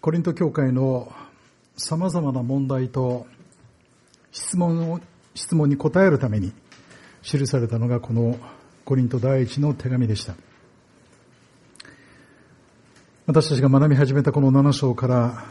コリント教会のさまざまな問題と質問に答えるために記されたのがこのコリント第一の手紙でした。私たちが学び始めたこの7章から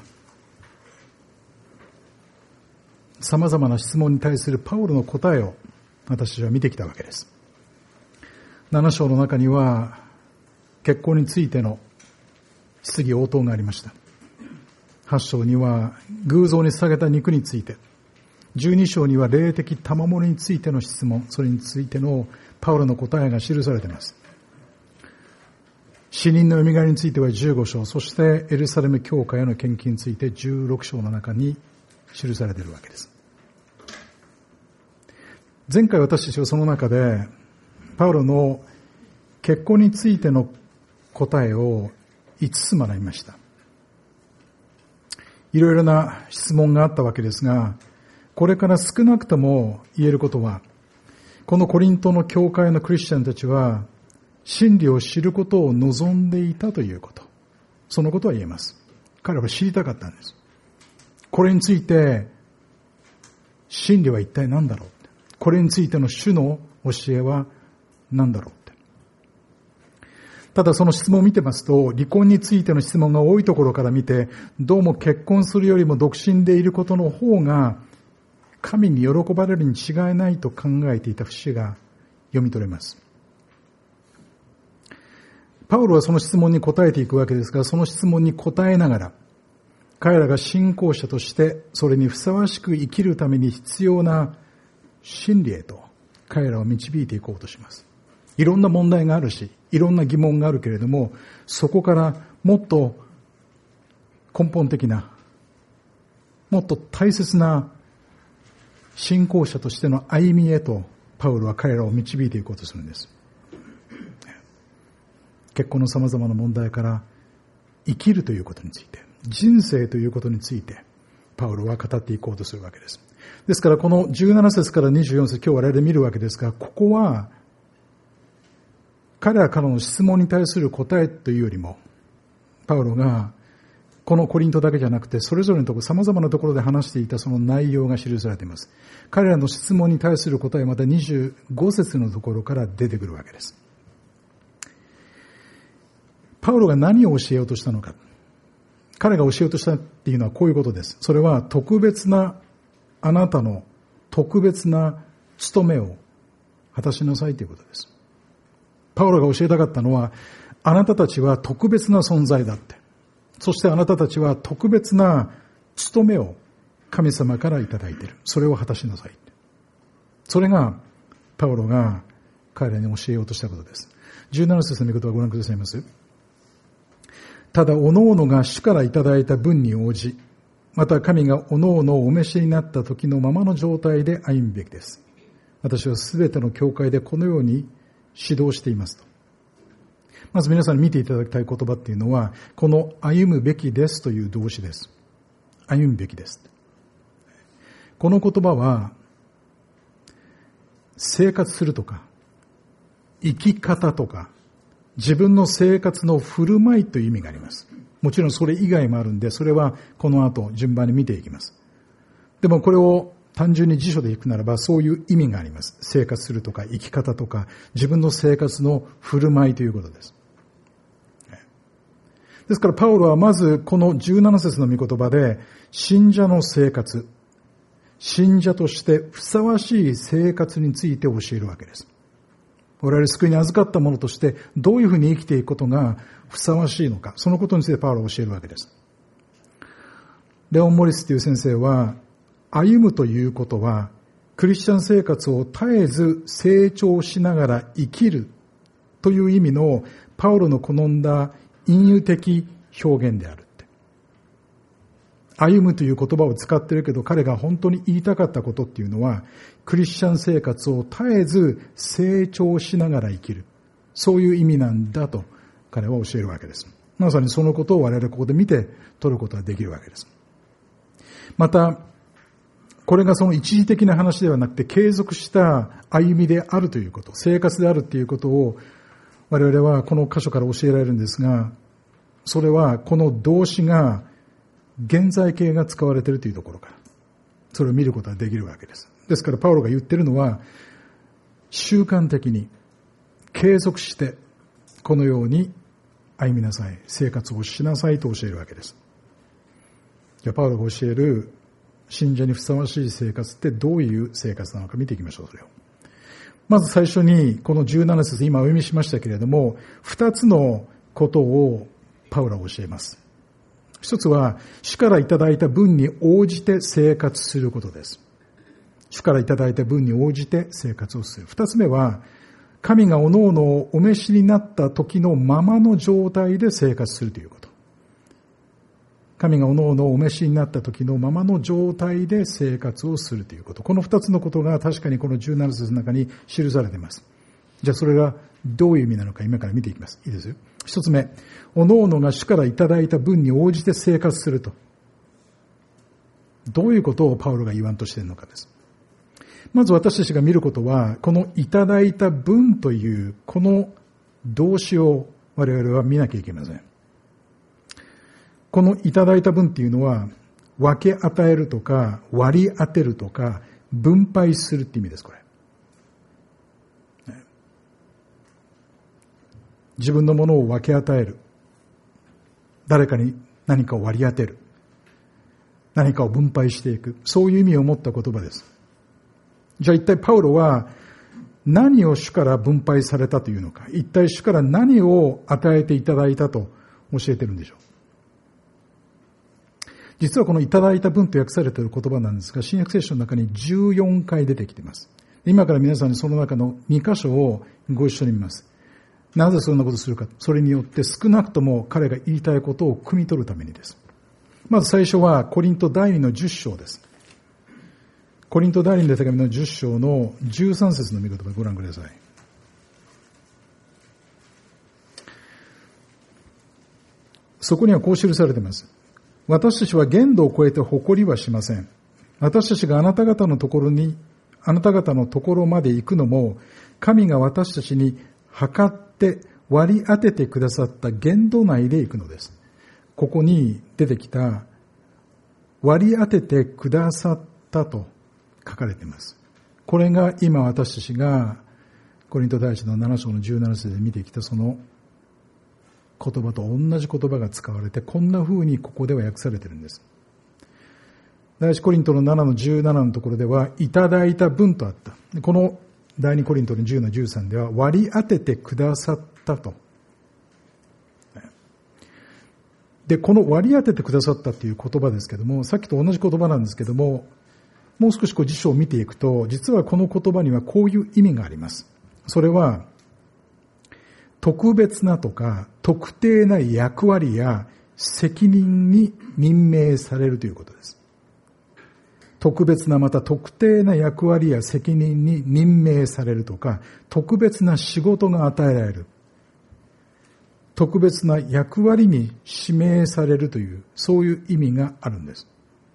さまざまな質問に対するパウロの答えを私たちは見てきたわけです。7章の中には結婚についての質疑応答がありました。8章には偶像に捧げた肉について、12章には霊的賜物についての質問、それについてのパウロの答えが記されています。死人の蘇りについては15章、そしてエルサレム教会への献金について16章の中に記されているわけです。前回私たちはその中でパウロの結婚についての答えを5つ学びました。いろいろな質問があったわけですが、これから少なくとも言えることは、このコリントの教会のクリスチャンたちは真理を知ることを望んでいたということ、そのことは言えます。彼は知りたかったんです。これについて真理は一体何だろう、これについての主の教えは何だろう。ただその質問を見てますと、離婚についての質問が多いところから見て、どうも結婚するよりも独身でいることの方が神に喜ばれるに違いないと考えていた節が読み取れます。パウロはその質問に答えていくわけですが、その質問に答えながら、彼らが信仰者としてそれにふさわしく生きるために必要な真理へと彼らを導いていこうとします。いろんな問題があるし、いろんな疑問があるけれども、そこからもっと根本的な、もっと大切な信仰者としての歩みへとパウロは彼らを導いていこうとするんです。結婚の様々な問題から生きるということについて、人生ということについてパウロは語っていこうとするわけです。ですからこの17節から24節、今日我々で見るわけですが、ここは彼らからの質問に対する答えというよりも、パウロがこのコリントだけじゃなくてそれぞれのところ、様々なところで話していたその内容が記されています。彼らの質問に対する答えはまた25節のところから出てくるわけです。パウロが何を教えようとしたのか。彼が教えようとしたっていうのはこういうことです。それはあなたの特別な務めを果たしなさいということです。パウロが教えたかったのは、あなたたちは特別な存在だって。そしてあなたたちは特別な務めを神様からいただいている。それを果たしなさい。それがパウロが彼らに教えようとしたことです。17節の御言葉をご覧くださいます。ただ、おのおのが主からいただいた分に応じ、また神がおのおのをお召しになった時のままの状態で歩むべきです。私はすべての教会でこのように指導していますと。まず皆さんに見ていただきたい言葉っていうのは、この歩むべきですという動詞です。歩むべきです。この言葉は、生活するとか、生き方とか、自分の生活の振る舞いという意味があります。もちろんそれ以外もあるんで、それはこの後順番に見ていきます。でもこれを単純に辞書でいくならば、そういう意味があります。生活するとか生き方とか自分の生活の振る舞いということです。ですからパウロはまずこの17節の御言葉で、信者の生活、信者としてふさわしい生活について教えるわけです。我々救いに預かったものとしてどういうふうに生きていくことがふさわしいのか、そのことについてパウロは教えるわけです。レオン・モリスという先生は、歩むということはクリスチャン生活を絶えず成長しながら生きるという意味のパウロの好んだ隠喩的表現であるって。歩むという言葉を使っているけど、彼が本当に言いたかったことっていうのは、クリスチャン生活を絶えず成長しながら生きる、そういう意味なんだと彼は教えるわけです。まさにそのことを我々ここで見て取ることができるわけです。またこれがその一時的な話ではなくて、継続した歩みであるということ、生活であるということを我々はこの箇所から教えられるんですが、それはこの動詞が現在形が使われているというところから、それを見ることができるわけです。ですからパウロが言っているのは、習慣的に継続してこのように歩みなさい、生活をしなさいと教えるわけです。じゃあパウロが教える信者にふさわしい生活ってどういう生活なのか見ていきましょう。それをまず最初にこの17節、今お読みしましたけれども、2つのことをパウロは教えます。一つは主からいただいた分に応じて生活することです。主からいただいた分に応じて生活をする。二つ目は、神がおのおのをお召しになった時のままの状態で生活するということ。神がおのおのをお召しになった時のままの状態で生活をするということ。この二つのことが確かにこの17節の中に記されています。じゃあそれがどういう意味なのか今から見ていきます。いいですよ。一つ目、おのおのが主からいただいた分に応じて生活すると。どういうことをパウロが言わんとしているのかです。まず私たちが見ることは、このいただいた分というこの動詞を我々は見なきゃいけません。このいただいた分っていうのは、分け与えるとか割り当てるとか分配するって意味です。これ自分のものを分け与える、誰かに何かを割り当てる、何かを分配していく、そういう意味を持った言葉です。じゃあ一体パウロは何を主から分配されたというのか、一体主から何を与えていただいたと教えているんでしょう。実はこのいただいた分と訳されている言葉なんですが、新約聖書の中に14回出てきています。今から皆さんにその中の2箇所をご一緒に見ます。なぜそんなことをするか、それによって少なくとも彼が言いたいことを汲み取るためにです。まず最初はコリント第2の10章です。コリント第2の手紙の10章の13節の御言葉をご覧ください。そこにはこう記されています。私たちは限度を超えて誇りはしません。私たちがあなた方のところまで行くのも、神が私たちに測って割り当ててくださった限度内で行くのです。ここに出てきた割り当ててくださったと書かれています。これが今私たちがコリント第一の7章の17節で見てきたその言葉と同じ言葉が使われて、こんな風にここでは訳されているんです。第一コリントの7の17のところでは、いただいた分とあった。この第二コリントの10の13では、割り当ててくださったと。で、この割り当ててくださったという言葉ですけども、さっきと同じ言葉なんですけども、もう少し辞書を見ていくと、実はこの言葉にはこういう意味があります。それは、特別なとか特定な役割や責任に任命されるということです。特別なまた特定な役割や責任に任命されるとか、特別な仕事が与えられる、特別な役割に指名されるという、そういう意味があるんです。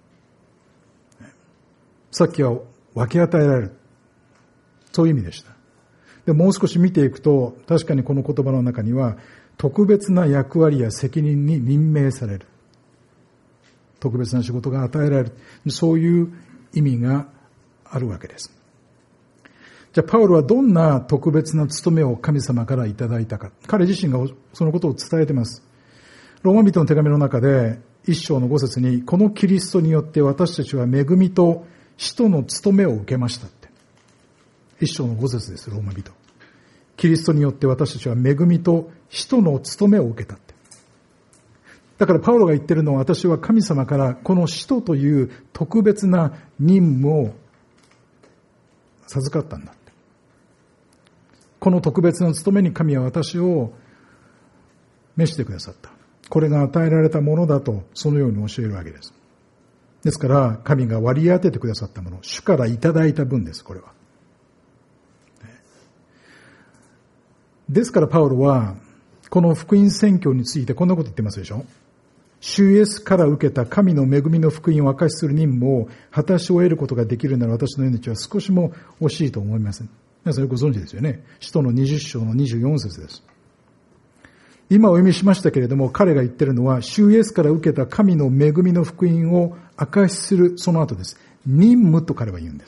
さっきは分け与えられる、そういう意味でした。でもう少し見ていくと、確かにこの言葉の中には特別な役割や責任に任命される、特別な仕事が与えられる、そういう意味があるわけです。じゃあパウロはどんな特別な務めを神様からいただいたか、彼自身がそのことを伝えています。ローマ人の手紙の中で1章の5節に、このキリストによって私たちは恵みと使徒の務めを受けましたって、1章の5節です。ローマ人、キリストによって私たちは恵みと使徒の務めを受けたって。だからパウロが言ってるのは、私は神様からこの使徒という特別な任務を授かったんだって。この特別な務めに神は私を召してくださった。これが与えられたものだと、そのように教えるわけです。ですから神が割り当ててくださったもの、主からいただいた分です。これはですからパウロはこの福音宣教についてこんなこと言ってますでしょ。主イエスから受けた神の恵みの福音を証しする任務を果たし終えることができるなら、私の命は少しも惜しいと思いません。皆さんよくご存知ですよね。使徒の20章の24節です。 今お読みしましたけれども、彼が言っているのは、主イエスから受けた神の恵みの福音を証しするその後です。任務と彼は言うんです。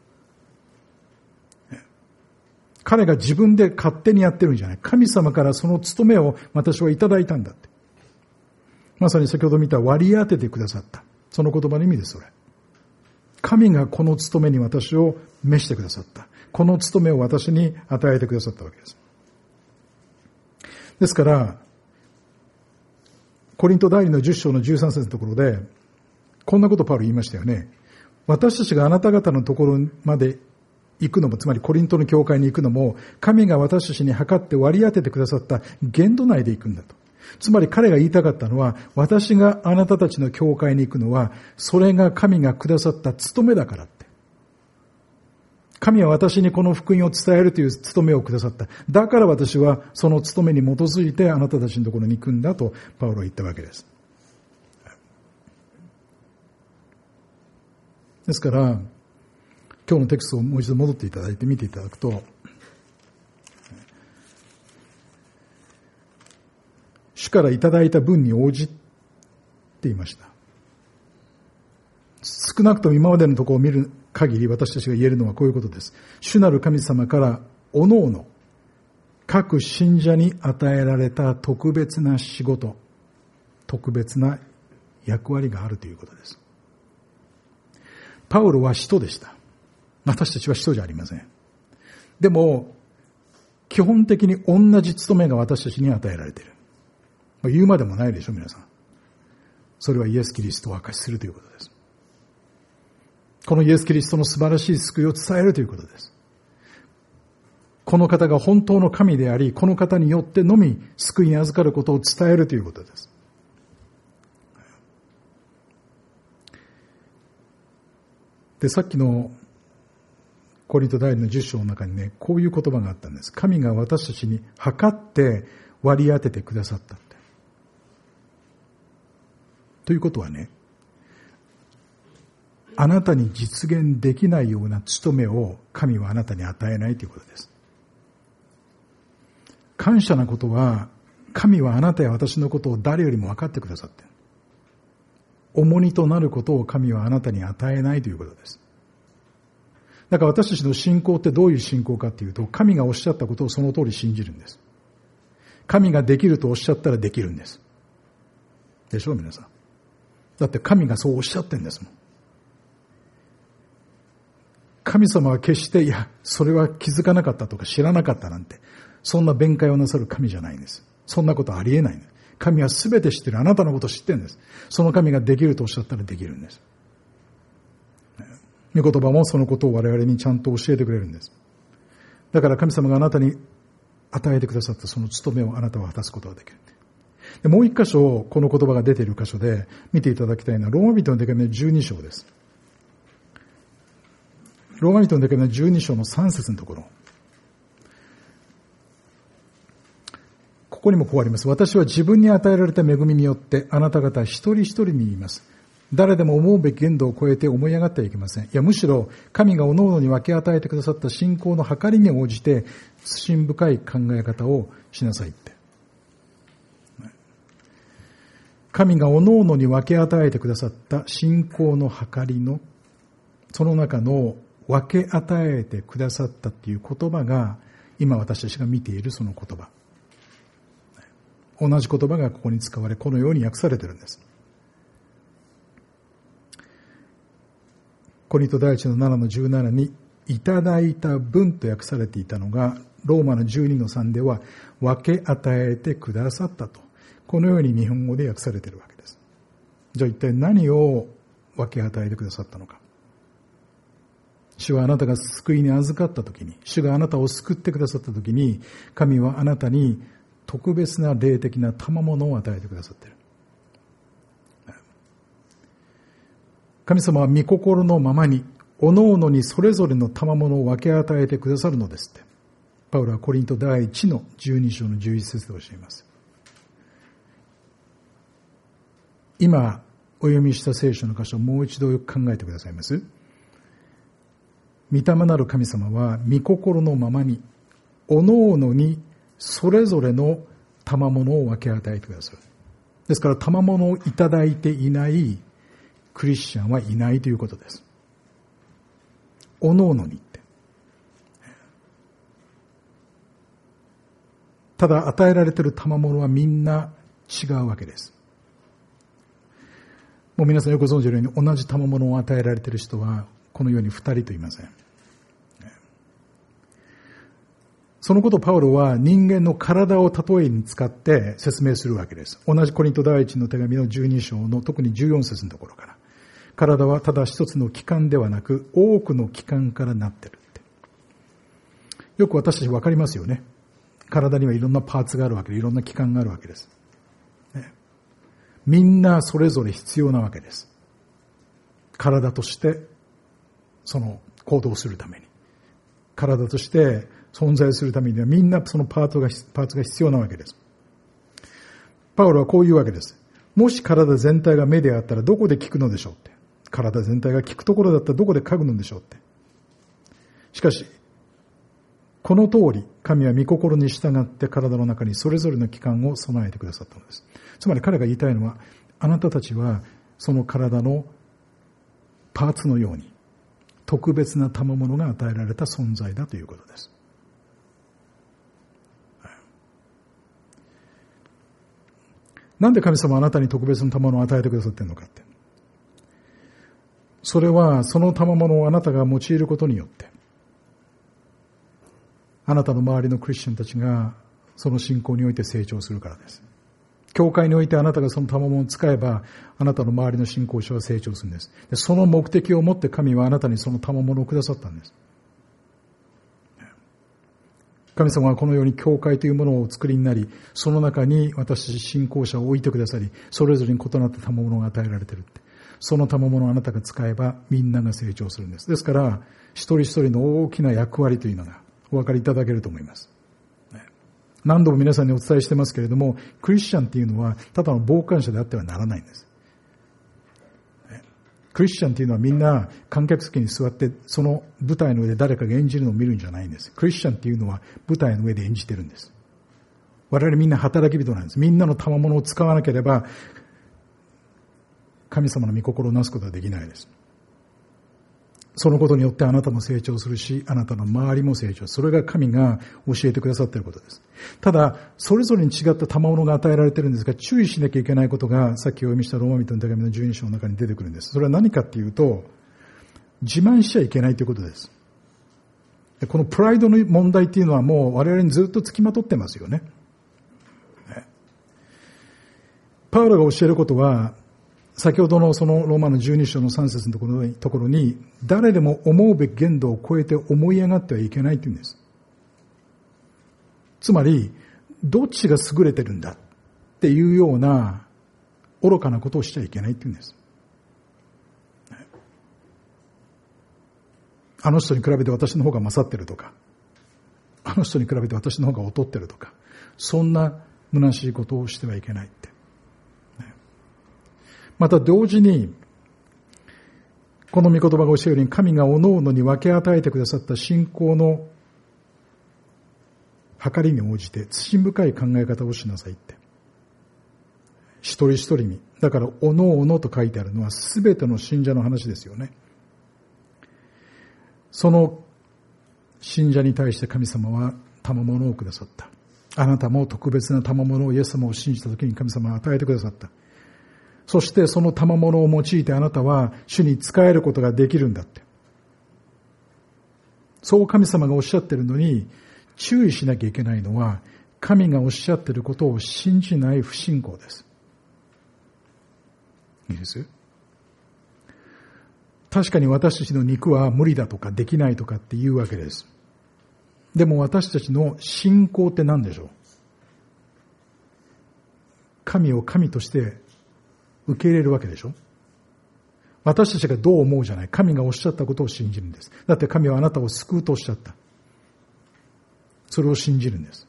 彼が自分で勝手にやってるんじゃない。神様からその務めを私はいただいたんだって。まさに先ほど見た割り当ててくださった。その言葉の意味です、それ。神がこの務めに私を召してくださった。この務めを私に与えてくださったわけです。ですから、コリント第2の10章の13節のところで、こんなことパウロ言いましたよね。私たちがあなた方のところまで行くのも、つまりコリントの教会に行くのも、神が私たちに計って割り当ててくださった限度内で行くんだと。つまり彼が言いたかったのは、私があなたたちの教会に行くのは、それが神がくださった務めだからって。神は私にこの福音を伝えるという務めをくださった。だから私はその務めに基づいてあなたたちのところに行くんだとパウロは言ったわけです。ですから、今日のテクストをもう一度戻っていただいて見ていただくと、主からいただいた分に応じて言いました。少なくとも今までのところを見る限り私たちが言えるのはこういうことです。主なる神様からおのおの各信者に与えられた特別な仕事、特別な役割があるということです。パウロは使徒でした。私たちは使徒じゃありません。でも基本的に同じ務めが私たちに与えられている。言うまでもないでしょ、皆さん。それはイエス・キリストを証しするということです。このイエス・キリストの素晴らしい救いを伝えるということです。この方が本当の神であり、この方によってのみ救いに預かることを伝えるということです。で、さっきのコリント第2の10章の中にね、こういう言葉があったんです。神が私たちに計って割り当ててくださったって。ということはね、あなたに実現できないような務めを神はあなたに与えないということです。感謝なことは、神はあなたや私のことを誰よりも分かってくださっている。重荷となることを神はあなたに与えないということです。だから私たちの信仰ってどういう信仰かっていうと、神がおっしゃったことをその通り信じるんです。神ができるとおっしゃったらできるんです。でしょう、皆さん。だって神がそうおっしゃってるんですもん。神様は決して、いや、それは気づかなかったとか知らなかったなんて、そんな弁解をなさる神じゃないんです。そんなことありえないんです。神は全て知ってる。あなたのことを知ってるんです。その神ができるとおっしゃったらできるんです。御言葉もそのことを我々にちゃんと教えてくれるんです。だから神様があなたに与えてくださったその務めをあなたは果たすことができる。でもう一箇所、この言葉が出ている箇所で見ていただきたいのは、ローマ人の手紙の12章です。ローマ人の手紙の12章の3節のところ。ここにもこうあります。私は自分に与えられた恵みによってあなた方一人一人に言います。誰でも思うべき限度を超えて思い上がってはいけません。いや、むしろ神が各々に分け与えてくださった信仰の計りに応じて慎深い考え方をしなさいって。神が各々に分け与えてくださった信仰の計りのその中の分け与えてくださったっていう言葉が今私たちが見ているその言葉。同じ言葉がここに使われ、このように訳されているんです。コリント第一の7の17にいただいた分と訳されていたのが、ローマの12の3では分け与えてくださったと、このように日本語で訳されているわけです。じゃあ一体何を分け与えてくださったのか。主はあなたが救いに預かったときに、主があなたを救ってくださったときに、神はあなたに特別な霊的な賜物を与えてくださっている。神様は御心のままに、各々にそれぞれの賜物を分け与えてくださるのですって。パウロはコリント第1の12章の11節で教えます。今お読みした聖書の箇所をもう一度よく考えてくださいます。御霊なる神様は御心のままに、各々にそれぞれの賜物を分け与えてくださる。ですから賜物をいただいていないクリスチャンはいないということです。おのおのにって。ただ与えられている賜物はみんな違うわけです。もう皆さんよくご存知のように同じ賜物を与えられている人はこのように2人といません。そのことをパウロは人間の体を例えに使って説明するわけです。同じコリント第一の手紙の12章の特に14節のところから。体はただ一つの器官ではなく多くの器官からなってるって。よく私たち分かりますよね。体にはいろんなパーツがあるわけで、いろんな器官があるわけです。みんなそれぞれ必要なわけです。体としてその行動するために。体として存在するためにはみんなそのパーツが必要なわけです。パウロはこういうわけです。もし体全体が目であったらどこで聞くのでしょうって。体全体が聞くところだったらどこで嗅ぐのでしょうって。しかし、この通り、神は御心に従って体の中にそれぞれの器官を備えてくださったのです。つまり彼が言いたいのは、あなたたちはその体のパーツのように特別な賜物が与えられた存在だということです。なんで神様はあなたに特別な賜物を与えてくださっているのかって。それはその賜物をあなたが用いることによって、あなたの周りのクリスチャンたちがその信仰において成長するからです。教会においてあなたがその賜物を使えば、あなたの周りの信仰者は成長するんです。その目的を持って神はあなたにその賜物をくださったんです。神様はこのように教会というものをお作りになり、その中に私たち信仰者を置いてくださり、それぞれに異なった賜物が与えられているって。その賜物をあなたが使えばみんなが成長するんです。ですから、一人一人の大きな役割というのがお分かりいただけると思います。何度も皆さんにお伝えしてますけれども、クリスチャンっていうのはただの傍観者であってはならないんです。クリスチャンっていうのはみんな観客席に座ってその舞台の上で誰かが演じるのを見るんじゃないんです。クリスチャンっていうのは舞台の上で演じてるんです。我々みんな働き人なんです。みんなの賜物を使わなければ神様の御心をなすことはできないです。そのことによってあなたも成長するし、あなたの周りも成長する。それが神が教えてくださっていることです。ただ、それぞれに違った賜物が与えられているんですが、注意しなきゃいけないことが、さっきお読みしたローマ人の手紙の12章の中に出てくるんです。それは何かっていうと、自慢しちゃいけないということです。このプライドの問題っていうのはもう我々にずっと付きまとってますよね。パウロが教えることは、先ほどのそのローマの12章の3節のところに、誰でも思うべき限度を超えて思い上がってはいけないというんです。つまり、どっちが優れてるんだっていうような愚かなことをしちゃいけないっていうんです。あの人に比べて私の方が勝ってるとか、あの人に比べて私の方が劣ってるとか、そんな虚しいことをしてはいけないって。また同時に、この御言葉が教えるように、神が各々に分け与えてくださった信仰の計りに応じて、慎深い考え方をしなさいって。一人一人に。だから、各々と書いてあるのは、すべての信者の話ですよね。その信者に対して神様は賜物をくださった。あなたも特別な賜物をイエス様を信じたときに神様は与えてくださった。そしてその賜物を用いてあなたは主に仕えることができるんだって。そう神様がおっしゃっているのに、注意しなきゃいけないのは、神がおっしゃっていることを信じない不信仰です。いいです？確かに私たちの肉は無理だとかできないとかって言うわけです。でも私たちの信仰って何でしょう？神を神として受け入れるわけでしょ。私たちがどう思うじゃない。神がおっしゃったことを信じるんです。だって神はあなたを救うとおっしゃった。それを信じるんです。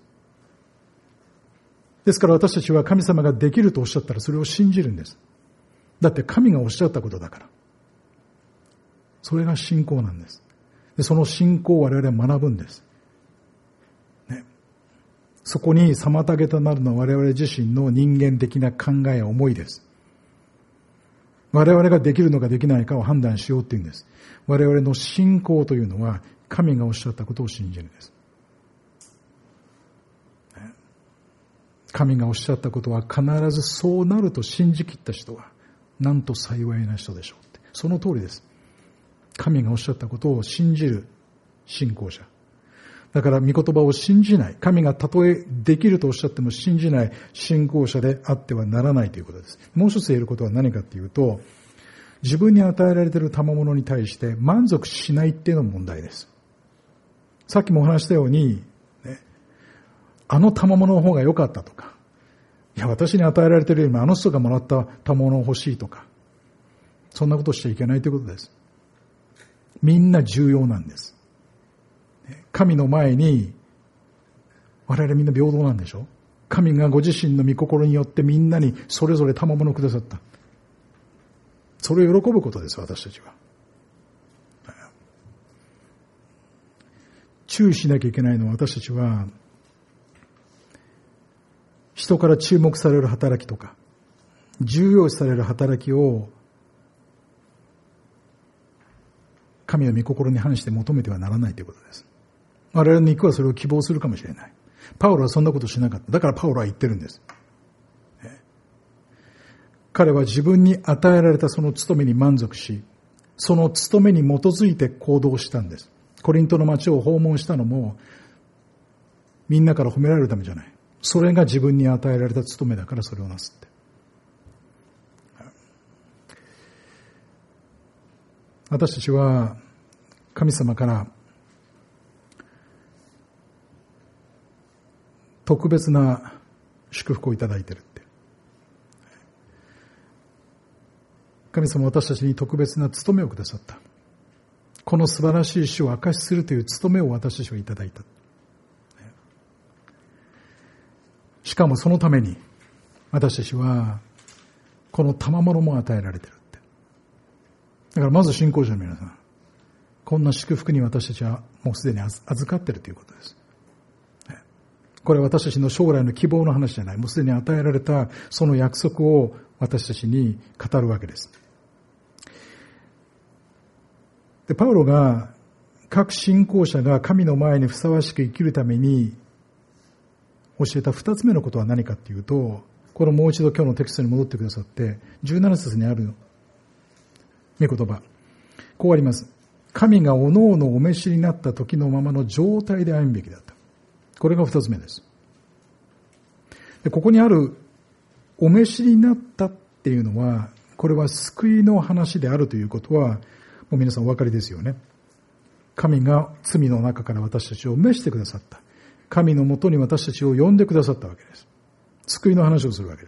ですから私たちは神様ができるとおっしゃったらそれを信じるんです。だって神がおっしゃったことだから。それが信仰なんです。でその信仰を我々は学ぶんです。ね。 そこに妨げとなるのは我々自身の人間的な考えや思いです。我々ができるのかできないかを判断しようっていうんです。我々の信仰というのは神がおっしゃったことを信じるんです。神がおっしゃったことは必ずそうなると信じきった人はなんと幸いな人でしょうって。その通りです。神がおっしゃったことを信じる信仰者。だから御言葉を信じない。神がたとえできるとおっしゃっても信じない信仰者であってはならないということです。もう一つ言えることは何かというと、自分に与えられている賜物に対して満足しないっていうのも問題です。さっきもお話したように、あの賜物の方が良かったとか、いや私に与えられているよりもあの人がもらった賜物を欲しいとか、そんなことをしちゃいけないということです。みんな重要なんです。神の前に我々みんな平等なんでしょ。神がご自身の御心によってみんなにそれぞれ賜物をくださった。それを喜ぶことです、私たちは。注意しなきゃいけないのは、私たちは人から注目される働きとか重要視される働きを神の御心に反して求めてはならないということです。我々の肉はそれを希望するかもしれない。パウロはそんなことしなかった。だからパウロは言ってるんです。彼は自分に与えられたその務めに満足し、その務めに基づいて行動したんです。コリントの町を訪問したのもみんなから褒められるためじゃない。それが自分に与えられた務めだからそれをなすって。私たちは神様から特別な祝福をいただいているって。神様は私たちに特別な務めをくださった。この素晴らしい主を証しするという務めを私たちはいただいた。しかもそのために私たちはこの賜物も与えられているって。だからまず信仰者の皆さん、こんな祝福に私たちはもうすでに預かっているということです。これは私たちの将来の希望の話じゃない。もうすでに与えられたその約束を私たちに語るわけです。で、パウロが各信仰者が神の前にふさわしく生きるために教えた二つ目のことは何かというと、これもう一度今日のテキストに戻ってくださって、17節にある御言葉。こうあります。神がおのおのお召しになった時のままの状態で歩むべきだった。これが二つ目です。で、ここにあるお召しになったっていうのは、これは救いの話であるということは、もう皆さんお分かりですよね。神が罪の中から私たちを召してくださった。神のもとに私たちを呼んでくださったわけです。救いの話をするわけです。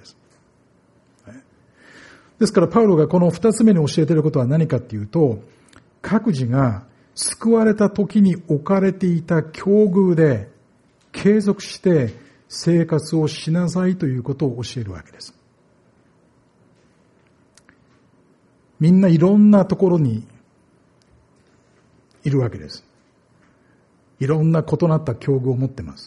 ですからパウロがこの二つ目に教えていることは何かっていうと、各自が救われた時に置かれていた境遇で継続して生活をしなさいということを教えるわけです。みんないろんなところにいるわけです。いろんな異なった境遇を持っています。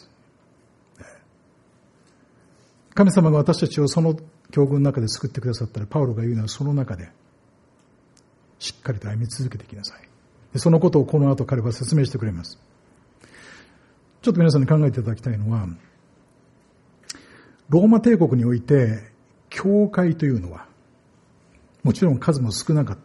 神様が私たちをその境遇の中で救ってくださったら、パウロが言うのはその中でしっかりと歩み続けていきなさい。でそのことをこの後彼は説明してくれます。ちょっと皆さんに考えていただきたいのは、ローマ帝国において教会というのはもちろん数も少なかった。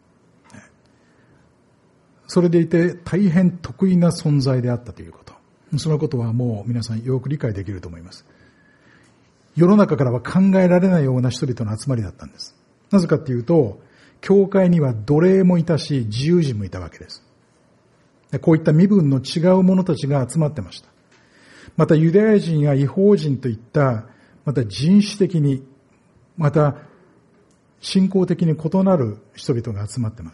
それでいて大変得意な存在であったということ。そのことはもう皆さんよく理解できると思います。世の中からは考えられないような人々の集まりだったんです。なぜかというと、教会には奴隷もいたし、自由人もいたわけです。こういった身分の違う者たちが集まってました。またユダヤ人や異邦人といった、また人種的に、また信仰的に異なる人々が集まっています。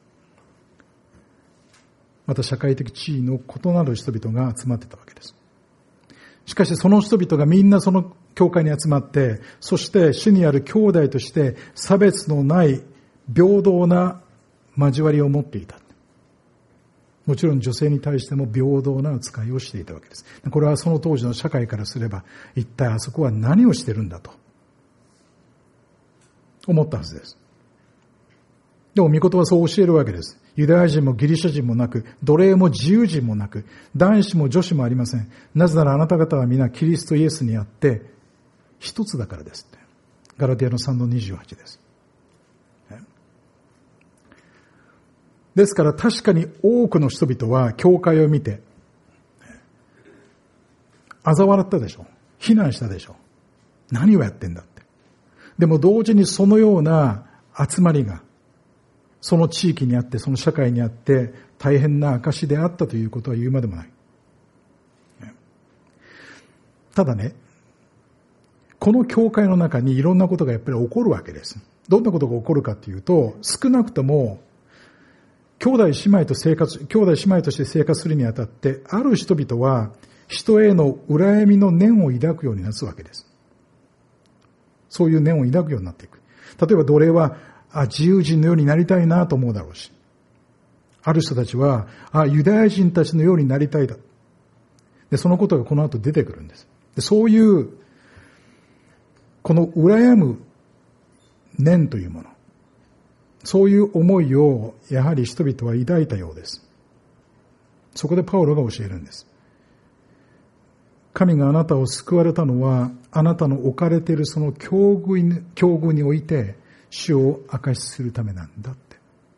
また社会的地位の異なる人々が集まってたわけです。しかしその人々がみんなその教会に集まって、そして主にある兄弟として差別のない平等な交わりを持っていた。 もちろん女性に対しても平等な扱いをしていたわけです。これはその当時の社会からすれば、一体あそこは何をしてるんだと思ったはずです。でも御言葉はそう教えるわけです。ユダヤ人もギリシャ人もなく、奴隷も自由人もなく、男子も女子もありません。なぜならあなた方は皆キリストイエスにあって一つだからですって。ガラティアの 3:28 です。ですから確かに多くの人々は教会を見て嘲笑ったでしょ。非難したでしょ。何をやってんだって。でも同時にそのような集まりがその地域にあって、その社会にあって大変な証であったということは言うまでもない。ただね、この教会の中にいろんなことがやっぱり起こるわけです。どんなことが起こるかというと、少なくとも兄弟姉妹として生活するにあたって、ある人々は人への羨みの念を抱くようになるわけです。そういう念を抱くようになっていく。例えば奴隷は自由人のようになりたいなと思うだろうし、ある人たちはユダヤ人たちのようになりたいだ。で、そのことがこの後出てくるんです。で、そういうこの羨む念というもの、そういう思いをやはり人々は抱いたようです。そこでパウロが教えるんです。神があなたを救われたのは、あなたの置かれているその境遇において主を証しするためなんだって。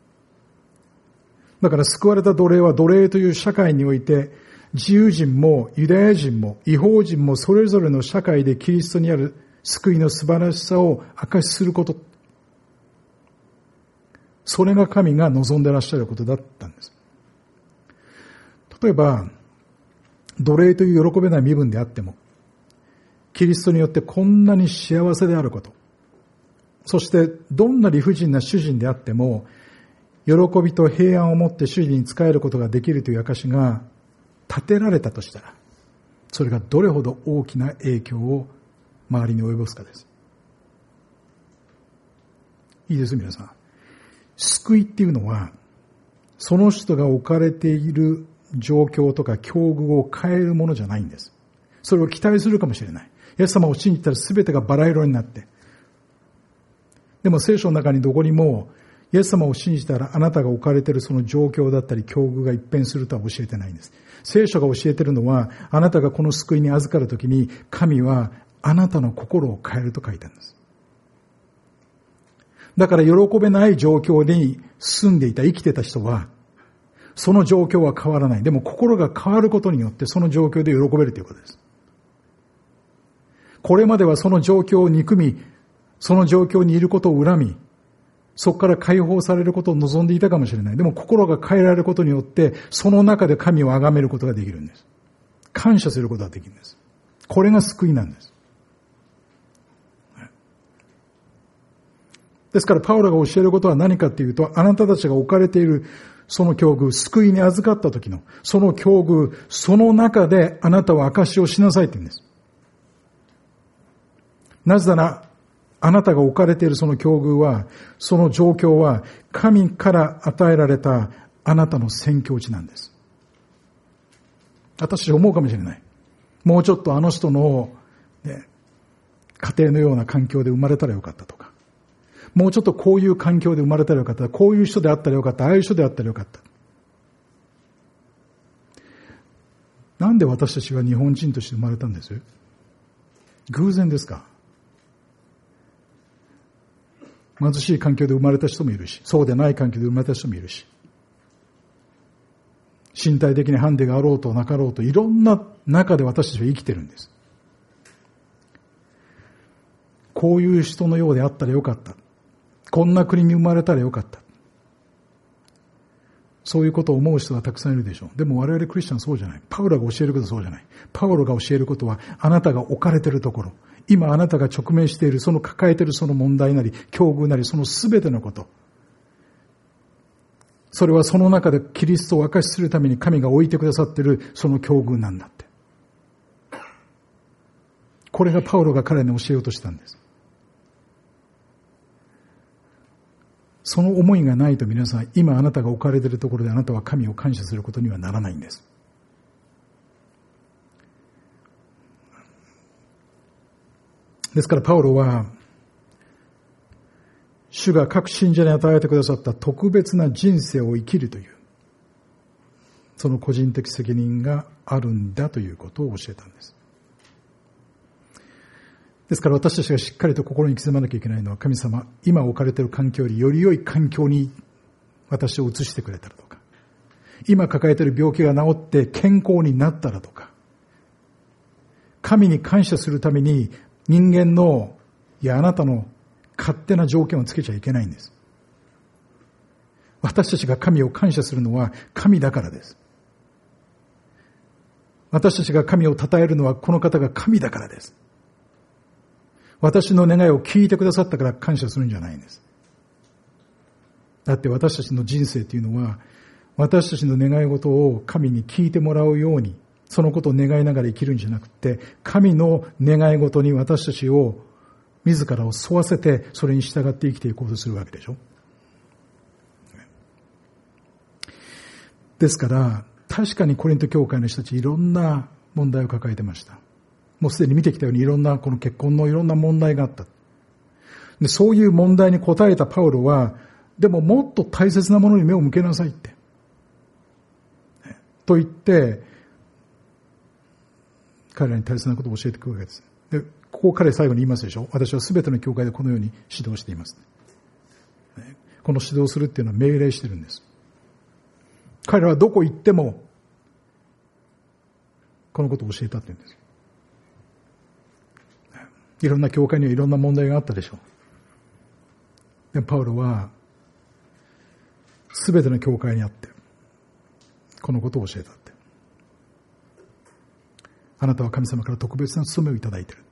だから救われた奴隷は奴隷という社会において、自由人もユダヤ人も異邦人もそれぞれの社会でキリストにある救いの素晴らしさを証しすること。それが神が望んでいらっしゃることだったんです。例えば、奴隷という喜べない身分であっても、キリストによってこんなに幸せであること、そしてどんな理不尽な主人であっても、喜びと平安を持って主人に仕えることができるという証が立てられたとしたら、それがどれほど大きな影響を周りに及ぼすかです。いいです、皆さん。救いっていうのは、その人が置かれている状況とか境遇を変えるものじゃないんです。それを期待するかもしれない。イエス様を信じたら全てがバラ色になって。でも聖書の中にどこにも、イエス様を信じたらあなたが置かれているその状況だったり境遇が一変するとは教えてないんです。聖書が教えているのは、あなたがこの救いに預かるときに、神はあなたの心を変えると書いてあるんです。だから喜べない状況に住んでいた、生きてた人は、その状況は変わらない。でも心が変わることによってその状況で喜べるということです。これまではその状況を憎み、その状況にいることを恨み、そこから解放されることを望んでいたかもしれない。でも心が変えられることによって、その中で神を崇めることができるんです。感謝することができるんです。これが救いなんです。ですからパウロが教えることは何かというと、あなたたちが置かれているその境遇、救いに預かった時のその境遇、その中であなたは証しをしなさいって言うんです。なぜなら、あなたが置かれているその境遇は、その状況は神から与えられたあなたの宣教地なんです。私思うかもしれない。もうちょっとあの人の、ね、家庭のような環境で生まれたらよかったとか、もうちょっとこういう環境で生まれたらよかった、こういう人であったらよかった、ああいう人であったらよかった。なんで私たちは日本人として生まれたんです？偶然ですか？貧しい環境で生まれた人もいるし、そうでない環境で生まれた人もいるし、身体的にハンデがあろうとなかろうと、いろんな中で私たちは生きてるんです。こういう人のようであったらよかった。こんな国に生まれたらよかった。そういうことを思う人はたくさんいるでしょう。でも我々クリスチャンはそうじゃない。パウロが教えることはそうじゃない。パウロが教えることは、あなたが置かれているところ、今あなたが直面している、その抱えているその問題なり、境遇なり、そのすべてのこと。それはその中でキリストを証しするために神が置いてくださっているその境遇なんだって。これがパウロが彼に教えようとしたんです。 その思いがないと皆さん、今あなたが置かれているところであなたは神を感謝することにはならないんです。ですからパウロは、主が各信者に与えてくださった特別な人生を生きるという、その個人的責任があるんだということを教えたんです。ですから私たちがしっかりと心に刻まなきゃいけないのは、神様、今置かれている環境よりより良い環境に私を移してくれたらとか、今抱えている病気が治って健康になったらとか、神に感謝するために人間の、いやあなたの勝手な条件をつけちゃいけないんです。私たちが神を感謝するのは神だからです。私たちが神を称えるのはこの方が神だからです。私の願いを聞いてくださったから感謝するんじゃないんです。だって私たちの人生というのは、私たちの願い事を神に聞いてもらうように、そのことを願いながら生きるんじゃなくて、神の願い事に私たちを自らを沿わせて、それに従って生きていこうとするわけでしょ。ですから、確かにコリント教会の人たちいろんな問題を抱えてました。もうすでに見てきたようにいろんなこの結婚のいろんな問題があった。で、そういう問題に答えたパウロは、でももっと大切なものに目を向けなさいって。と言って、彼らに大切なことを教えてくるわけです。で、ここ彼最後に言いますでしょ。私は全ての教会でこのように指導しています。この指導するっていうのは命令してるんです。彼らはどこ行っても、このことを教えたって言うんです。いろんな教会にはいろんな問題があったでしょう。でもパウロは、すべての教会にあって、このことを教えたって。あなたは神様から特別な務めをいただいているって。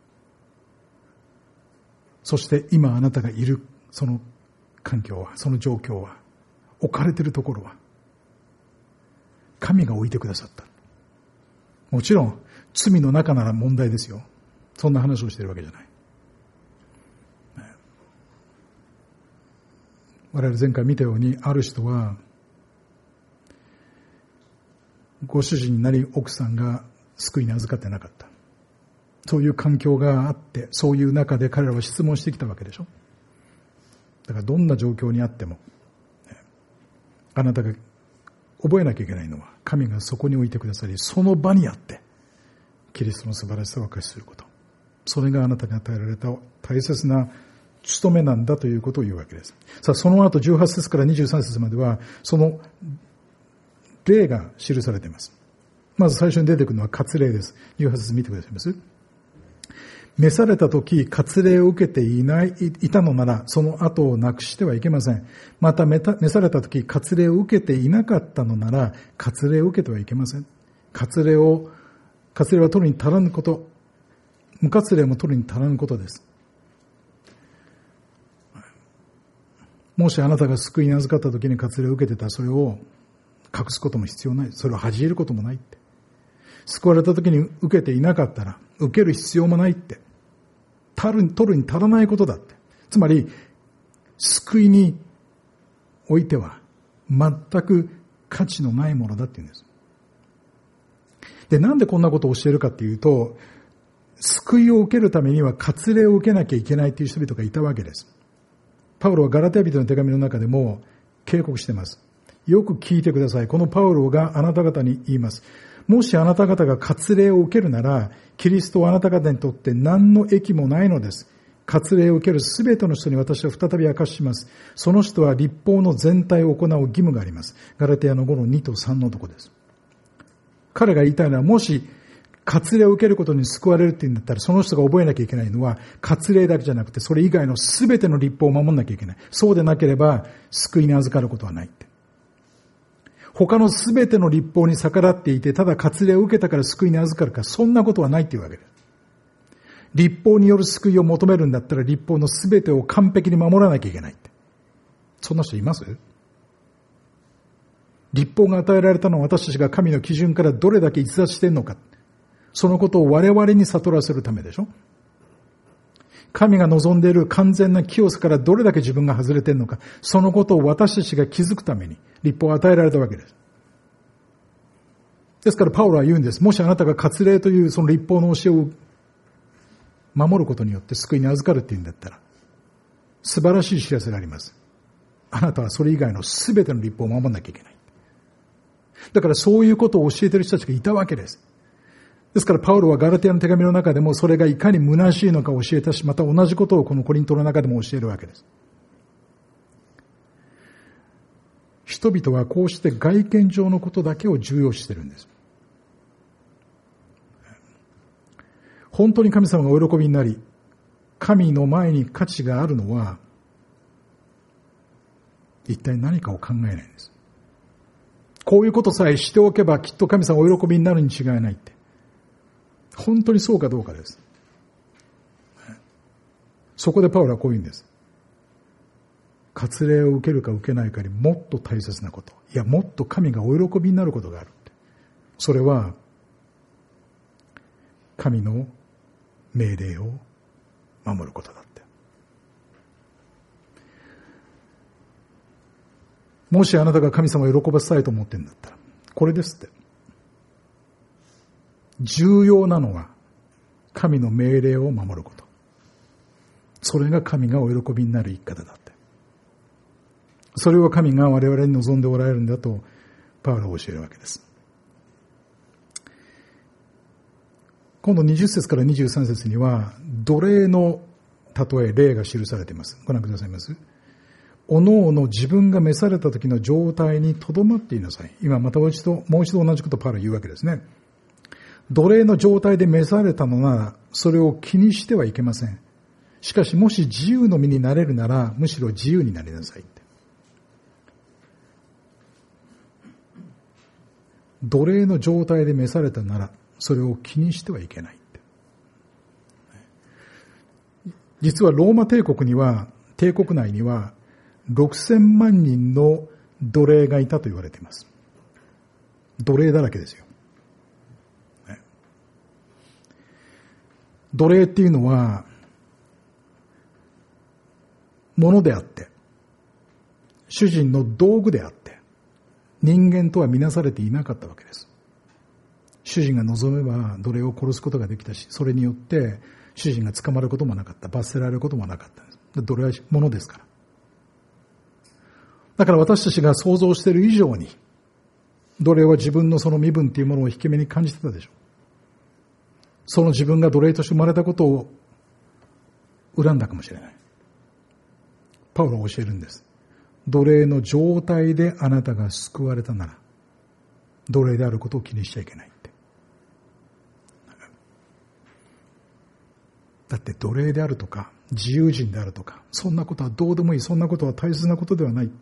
そして今あなたがいるその環境は、その状況は、置かれているところは、神が置いてくださった。もちろん、罪の中なら問題ですよ。そんな話をしているわけじゃない。我々前回見たように、ある人は、ご主人になり奥さんが救いに預かってなかった。そういう環境があって、そういう中で彼らは質問してきたわけでしょ。だからどんな状況にあっても、あなたが覚えなきゃいけないのは、神がそこに置いてくださり、その場にあって、キリストの素晴らしさを明かしすること。それがあなたに与えられた大切な務めなんだということを言うわけです。さあ、その後18節から23節までは、その例が記されています。まず最初に出てくるのは割礼です。18節見てくださいます。召された時、割礼を受けていたのなら、その後をなくしてはいけません。また、召された時、割礼を受けていなかったのなら、割礼を受けてはいけません。割礼は取るに足らぬこと、無割礼も取るに足らぬことです。もしあなたが救いに預かった時に割礼を受けてたら、それを隠すことも必要ない。それを恥じることもないって。救われた時に受けていなかったら、受ける必要もないって。取るに足らないことだって。つまり、救いにおいては、全く価値のないものだって言うんです。で、なんでこんなことを教えるかっていうと、救いを受けるためには割礼を受けなきゃいけないという人々がいたわけです。パウロはガラテヤ人の手紙の中でも警告しています。よく聞いてください。このパウロがあなた方に言います。もしあなた方が割礼を受けるなら、キリストはあなた方にとって何の益もないのです。割礼を受けるすべての人に私は再び明かします。その人は律法の全体を行う義務があります。ガラテヤの5の2と3のところです。彼が言いたいのは、もし割礼を受けることに救われるって言うんだったら、その人が覚えなきゃいけないのは、割礼だけじゃなくて、それ以外のすべての律法を守んなきゃいけない。そうでなければ、救いに預かることはないって。他のすべての律法に逆らっていて、ただ割礼を受けたから救いに預かるか、そんなことはないっていうわけです。律法による救いを求めるんだったら、律法のすべてを完璧に守らなきゃいけないって。そんな人います？律法が与えられたのは私たちが神の基準からどれだけ逸脱しているのか。そのことを我々に悟らせるためでしょ。 神が望んでいる完全な清さからどれだけ自分が外れているのか、そのことを私たちが気づくために律法を与えられたわけです。ですからパウロは言うんです。もしあなたが割礼というその律法の教えを守ることによって救いに預かるっていうんだったら、素晴らしい知らせがあります。あなたはそれ以外の全ての律法を守らなきゃいけない。だからそういうことを教えている人たちがいたわけです。ですからパウロはガラテヤの手紙の中でもそれがいかに虚しいのかを教えたし、また同じことをこのコリントの中でも教えるわけです。人々はこうして外見上のことだけを重要視しているんです。本当に神様がお喜びになり、神の前に価値があるのは、一体何かを考えないんです。こういうことさえしておけばきっと神様お喜びになるに違いないって。本当にそうかどうかです。そこでパウロはこう言うんです。割礼を受けるか受けないかよりもっと大切なこと。いや、もっと神がお喜びになることがあるって。それは、神の命令を守ることだって。もしあなたが神様を喜ばせたいと思ってるんだったら、これですって。重要なのは神の命令を守ること。それが神がお喜びになる生き方だって。それを神が我々に望んでおられるんだとパウロは教えるわけです。今度20節から23節には奴隷の例え、例が記されています。ご覧くださいます。おのおの自分が召された時の状態にとどまっていなさい。今またもう一度同じことをパウロは言うわけですね。奴隷の状態で召されたのなら、それを気にしてはいけません。しかしもし自由の身になれるなら、むしろ自由になりなさいって。奴隷の状態で召されたなら、それを気にしてはいけないって。実はローマ帝国内には6000万人の奴隷がいたと言われています。奴隷だらけですよ。奴隷っていうのは、物であって、主人の道具であって、人間とは見なされていなかったわけです。主人が望めば奴隷を殺すことができたし、それによって主人が捕まることもなかった。罰せられることもなかったんです。奴隷は物ですから。だから私たちが想像している以上に、奴隷は自分のその身分というものを引け目に感じてたでしょう。その自分が奴隷として生まれたことを恨んだかもしれない。パウロは教えるんです。奴隷の状態であなたが救われたなら、奴隷であることを気にしちゃいけないって。だって奴隷であるとか、自由人であるとか、そんなことはどうでもいい、そんなことは大切なことではないって。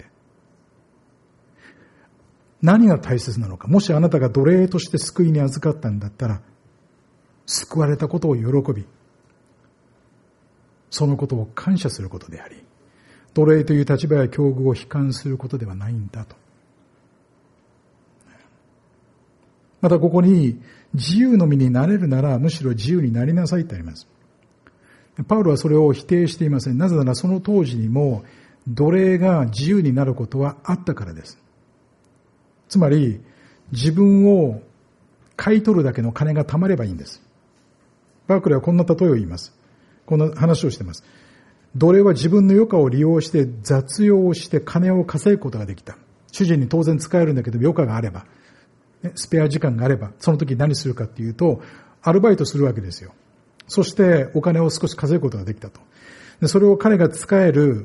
何が大切なのか。もしあなたが奴隷として救いに預かったんだったら、救われたことを喜び、そのことを感謝することであり、奴隷という立場や境遇を悲観することではないんだと。またここに、自由の身になれるならむしろ自由になりなさいってあります。パウロはそれを否定していません。なぜならその当時にも奴隷が自由になることはあったからです。つまり自分を買い取るだけの金が貯まればいいんです。バークレーはこんな例えを言います。こんな話をしています。奴隷は自分の余暇を利用して雑用をして金を稼ぐことができた。主人に当然使えるんだけど余暇があれば、スペア時間があれば、その時何するかっていうと、アルバイトするわけですよ。そしてお金を少し稼ぐことができたと。でそれを彼が使える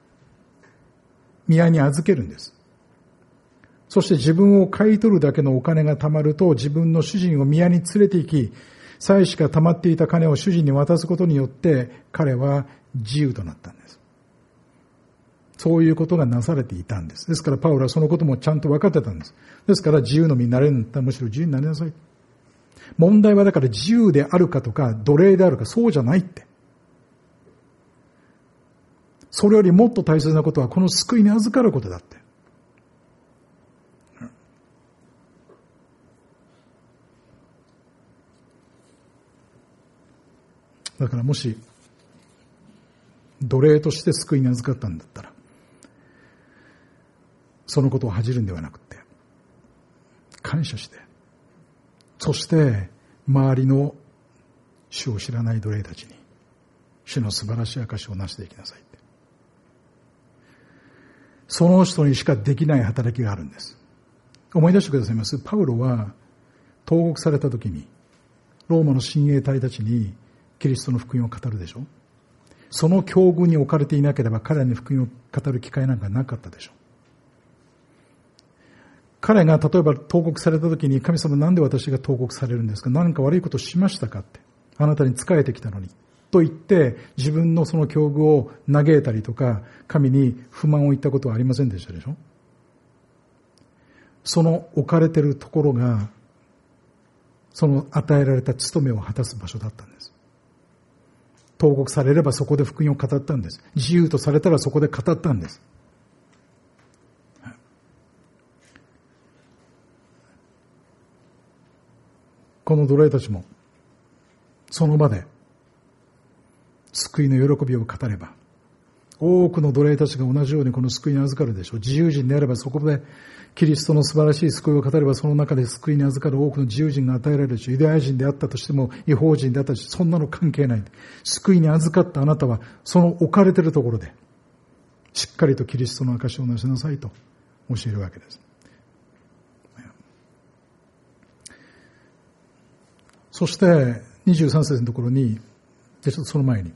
宮に預けるんです。そして自分を買い取るだけのお金が貯まると、自分の主人を宮に連れて行き、妻子が貯まっていた金を主人に渡すことによって、彼は自由となったんです。そういうことがなされていたんです。ですからパウロはそのこともちゃんと分かってたんです。ですから自由の身になれるんだったらむしろ自由になりなさい。問題はだから自由であるかとか奴隷であるかそうじゃないって。それよりもっと大切なことはこの救いに預かることだって。だからもし奴隷として救いに預かったんだったら、そのことを恥じるんではなくて、感謝して、そして周りの主を知らない奴隷たちに主の素晴らしい証をなしていきなさいって。その人にしかできない働きがあるんです。思い出してくださいます。パウロは投獄された時にローマの親衛隊たちにキリストの福音を語るでしょ。その境遇に置かれていなければ彼らに福音を語る機会なんかなかったでしょ。彼が例えば投獄された時に、神様なんで私が投獄されるんですか、何か悪いことをしましたかって、あなたに仕えてきたのにと言って自分のその境遇を嘆いたりとか神に不満を言ったことはありませんでしたでしょ。その置かれているところがその与えられた務めを果たす場所だったんです。投獄されればそこで福音を語ったんです。自由とされたらそこで語ったんです。この奴隷たちもその場で救いの喜びを語れば、多くの奴隷たちが同じようにこの救いに預かるでしょう。自由人であればそこでキリストの素晴らしい救いを語れば、その中で救いに預かる多くの自由人が与えられるでしょう。ユダヤ人であったとしても違法人であったとしてもそんなの関係ない。救いに預かったあなたはその置かれているところでしっかりとキリストの証をなしなさいと教えるわけです。そして23節のところに、ちょっとその前に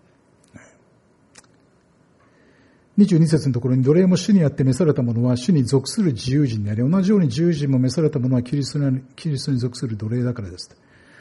22節のところに、奴隷も主にあって召された者は主に属する自由人であり、同じように自由人も召された者はキリストに属する奴隷だからです。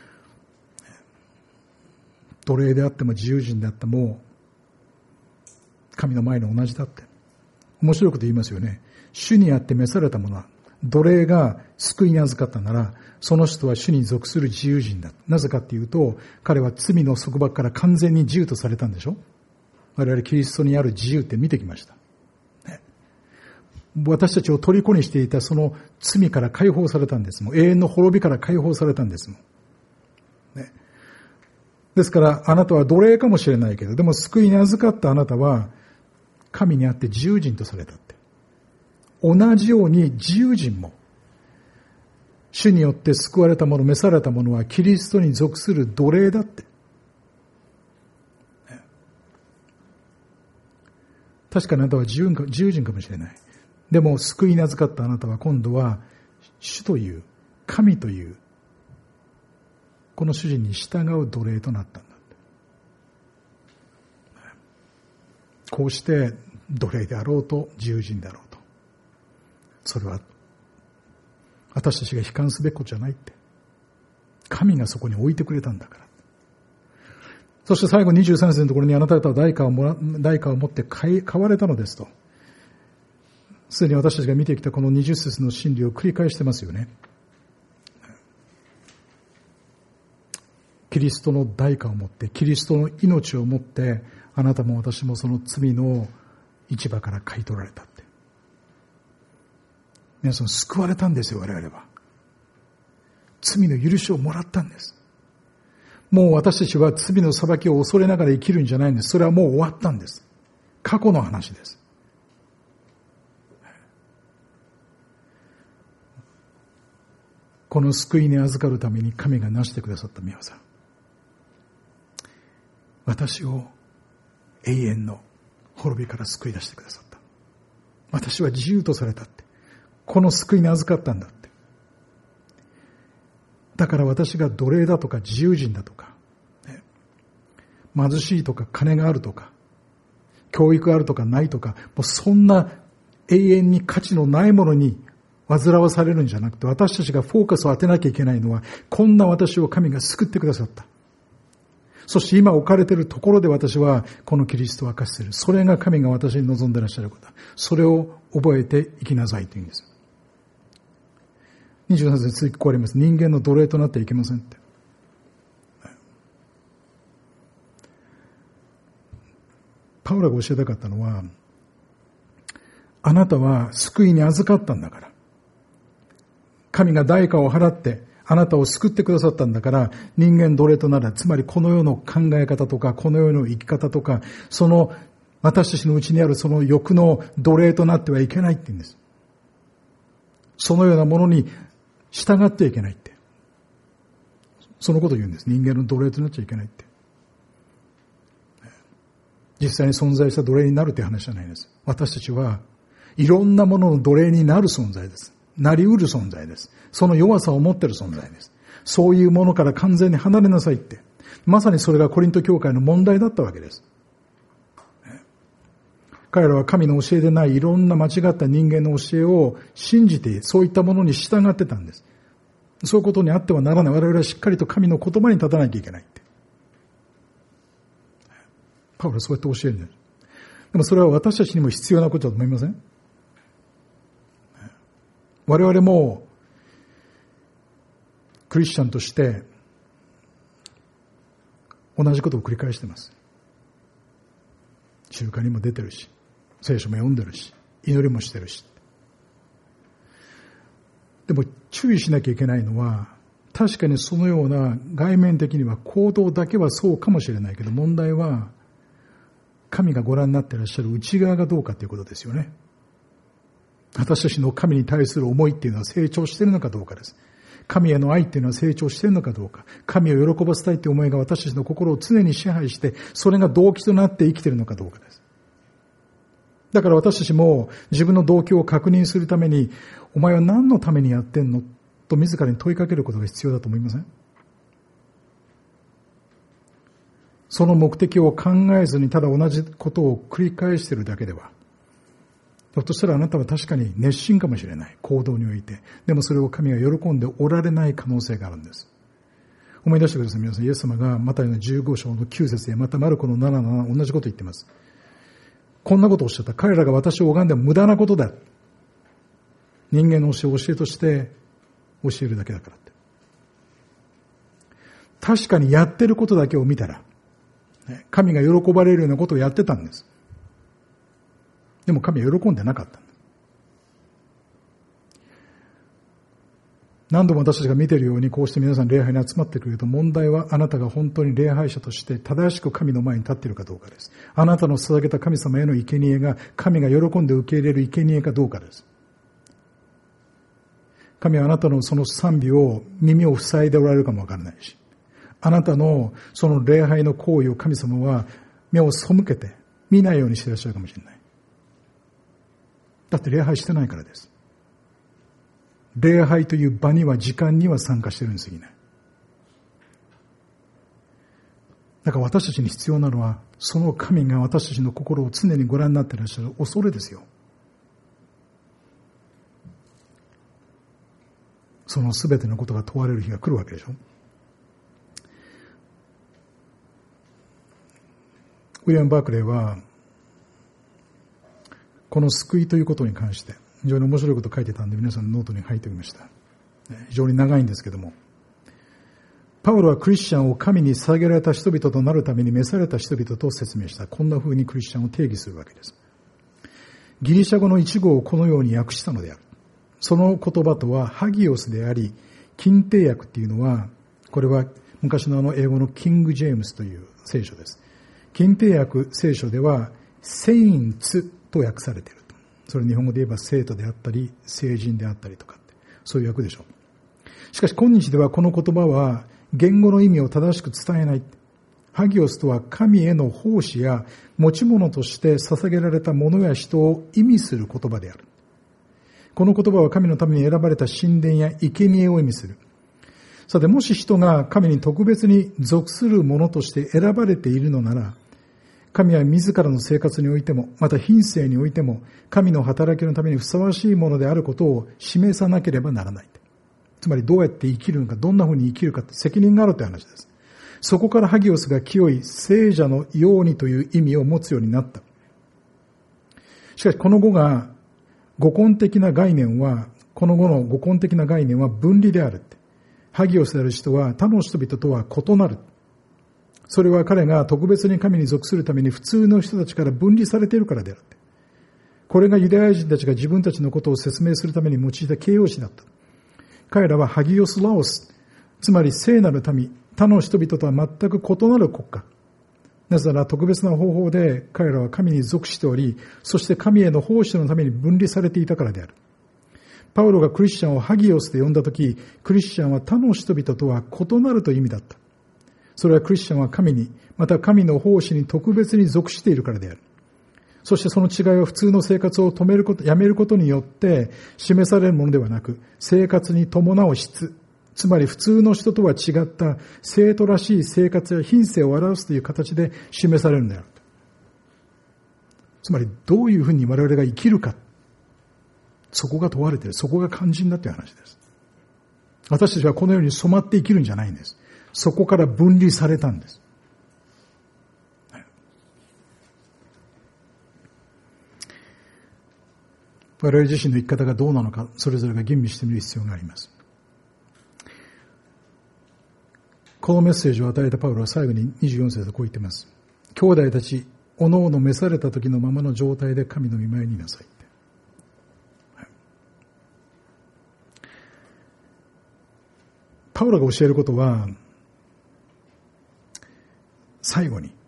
奴隷であっても自由人であっても神の前に同じだって。面白いこと言いますよね。主にあって召された者は、奴隷が救いに預かったなら、その人は主に属する自由人だ。なぜかっていうと、彼は罪の束縛から完全に自由とされたんでしょ。我々キリストにある自由って見てきました、ね、私たちを虜にしていたその罪から解放されたんですもん。永遠の滅びから解放されたんですもん、ね、ですからあなたは奴隷かもしれないけど、でも救いに預かったあなたは神にあって自由人とされたって。同じように自由人も主によって救われた者、召された者はキリストに属する奴隷だって。確かにあなたは自由人かもしれない。でも救いに預かったあなたは今度は主という神というこの主人に従う奴隷となったんだ。こうして奴隷であろうと自由人であろうと、それは私たちが悲観すべきことじゃないって。神がそこに置いてくれたんだから。そして最後23節のところに、あなた方は代価を持って買われたのですと。すでに私たちが見てきたこの20節の真理を繰り返してますよね。キリストの代価を持って、キリストの命を持って、あなたも私もその罪の市場から買い取られたって。皆さん救われたんですよ、我々は。罪の許しをもらったんです。もう私たちは罪の裁きを恐れながら生きるんじゃないんです。それはもう終わったんです。過去の話です。この救いに預かるために神がなしてくださった御業。私を永遠の滅びから救い出してくださった。私は自由とされたって。この救いに預かったんだって。だから私が奴隷だとか自由人だとか、ね、貧しいとか金があるとか、教育があるとかないとか、もうそんな永遠に価値のないものに煩わされるんじゃなくて、私たちがフォーカスを当てなきゃいけないのは、こんな私を神が救ってくださった。そして今置かれているところで私はこのキリストを明かしする。それが神が私に望んでいらっしゃること。それを覚えて生きなさいというんです。27節に続きこうあります。人間の奴隷となってはいけませんって。パウロが教えたかったのは、あなたは救いに預かったんだから。神が代価を払ってあなたを救ってくださったんだから、人間奴隷となら、つまりこの世の考え方とか、この世の生き方とか、その私たちのうちにあるその欲の奴隷となってはいけないって言うんです。そのようなものに従ってはいけないって。そのことを言うんです。人間の奴隷となっちゃいけないって。実際に存在した奴隷になるって話じゃないです。私たちはいろんなものの奴隷になる存在です。なりうる存在です。その弱さを持っている存在です。そういうものから完全に離れなさいって。まさにそれがコリント教会の問題だったわけです。彼らは神の教えでないいろんな間違った人間の教えを信じて、そういったものに従ってたんです。そういうことにあってはならない。我々はしっかりと神の言葉に立たなきゃいけないって。パウロはそうやって教えるんです。でもそれは私たちにも必要なことだと思いません？我々もクリスチャンとして同じことを繰り返しています。集会にも出てるし、聖書も読んでるし、祈りもしてるし。でも注意しなきゃいけないのは、確かにそのような外面的には行動だけはそうかもしれないけど、問題は神がご覧になっていらっしゃる内側がどうかということですよね。私たちの神に対する思いっていうのは成長しているのかどうかです。神への愛っていうのは成長しているのかどうか。神を喜ばせたいという思いが私たちの心を常に支配して、それが動機となって生きているのかどうかです。だから私たちも自分の動機を確認するために、お前は何のためにやってんのと自らに問いかけることが必要だと思いません？その目的を考えずにただ同じことを繰り返しているだけでは、ひょっとしたらあなたは確かに熱心かもしれない。行動において。でもそれを神が喜んでおられない可能性があるんです。思い出してください。皆さん、イエス様がマタイの15章の9節やまたマルコの7の同じことを言っています。こんなことをおっしゃった。彼らが私を拝んでも無駄なことだ。人間の教えとして教えるだけだからって。確かにやってることだけを見たら、神が喜ばれるようなことをやってたんです。でも神は喜んでなかったんです。何度も私たちが見ているように、こうして皆さん礼拝に集まってくると、問題はあなたが本当に礼拝者として正しく神の前に立っているかどうかです。あなたの捧げた神様への生贄が神が喜んで受け入れる生贄かどうかです。神はあなたのその賛美を耳を塞いでおられるかもわからないし、あなたのその礼拝の行為を神様は目を背けて見ないようにしていらっしゃるかもしれない。だって礼拝してないからです。礼拝という場には時間には参加してるに過ぎない。だから私たちに必要なのは、その神が私たちの心を常にご覧になっていらっしゃる恐れですよ。その全てのことが問われる日が来るわけでしょ。ウィリアム・バークレーはこの救いということに関して非常に面白いことを書いてたんで、皆さんのノートに書いておきました。非常に長いんですけども、パウロはクリスチャンを神に捧げられた人々となるために召された人々と説明した。こんな風にクリスチャンを定義するわけです。ギリシャ語の一語をこのように訳したのである。その言葉とはハギオスであり、近帝訳っていうのは、これは昔の英語のキング・ジェームスという聖書です。近帝訳聖書ではセインツと訳されていると。それ日本語で言えば生徒であったり聖人であったりとかって、そういう訳でしょう。しかし今日ではこの言葉は言語の意味を正しく伝えない。ハギオスとは神への奉仕や持ち物として捧げられたものや人を意味する言葉である。この言葉は神のために選ばれた神殿や生贄を意味する。さて、もし人が神に特別に属するものとして選ばれているのなら、神は自らの生活においても、また品性においても、神の働きのためにふさわしいものであることを示さなければならない。つまりどうやって生きるのか、どんなふうに生きるかって責任があるという話です。そこからハギオスが清い聖者のようにという意味を持つようになった。しかしこの語がこの後の五根的な概念は分離であるって。ハギオスである人は他の人々とは異なる。それは彼が特別に神に属するために普通の人たちから分離されているからであるって。これがユダヤ人たちが自分たちのことを説明するために用いた形容詞だった。彼らはハギオスラオス、 つまり聖なる民、他の人々とは全く異なる国家。なぜなら特別な方法で彼らは神に属しており、そして神への奉仕のために分離されていたからである。パウロがクリスチャンをハギオスで呼んだとき、クリスチャンは他の人々とは異なるという意味だった。それはクリスチャンは神に、また神の奉仕に特別に属しているからである。そしてその違いは普通の生活をやめることによって示されるものではなく、生活に伴う質、つまり普通の人とは違った生徒らしい生活や品性を表すという形で示されるのである。つまりどういうふうに我々が生きるか、そこが問われている。そこが肝心だという話です。私たちはこのように染まって生きるんじゃないんです。そこから分離されたんです。我々自身の生き方がどうなのか、それぞれが吟味してみる必要があります。このメッセージを与えたパウロは最後に24節でこう言っています。兄弟たち、おのおの召された時のままの状態で神の御前にいなさい。パウロが教えることは、最後に、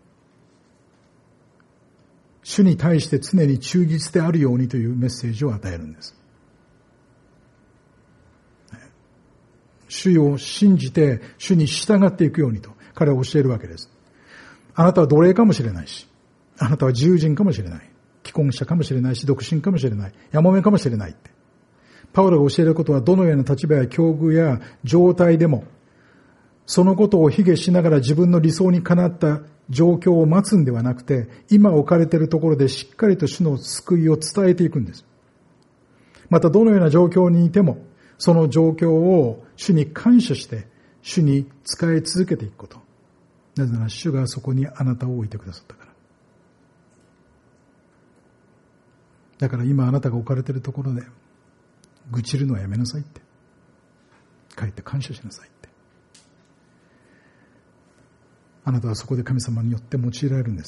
主に対して常に忠実であるようにというメッセージを与えるんです。主を信じて、主に従っていくようにと彼は教えるわけです。あなたは奴隷かもしれないし、あなたは自由人かもしれない。既婚者かもしれないし、独身かもしれない。やもめかもしれないって。パウロが教えることはどのような立場や境遇や状態でも、そのことを卑下しながら自分の理想にかなった状況を待つんではなくて、今置かれているところでしっかりと主の救いを伝えていくんです。またどのような状況にいても、その状況を主に感謝して、主に仕え続けていくこと。なぜなら主がそこにあなたを置いてくださったから。だから今あなたが置かれているところで、愚痴るのはやめなさいって。帰って感謝しなさいって。あなたはそこで神様によって用いられるんです。